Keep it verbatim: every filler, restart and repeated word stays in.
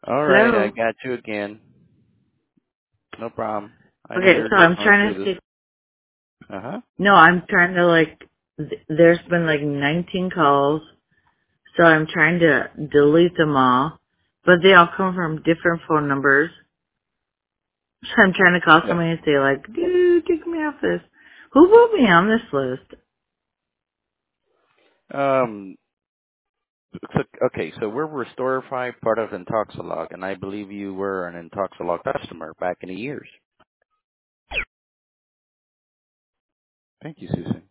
All right, I Hello. got you again. No problem. I know Okay, you're so just I'm going trying through to this. see. Uh huh. No, I'm trying to like. th- There's been like nineteen calls, so I'm trying to delete them all, but they all come from different phone numbers. So I'm trying to call Yeah. somebody and say like, dude, take me off this. Who put me on this list? Um. So, okay, so we're Restorify, part of Intoxilog, and I believe you were an Intoxilog customer back in the years. Thank you, Susan.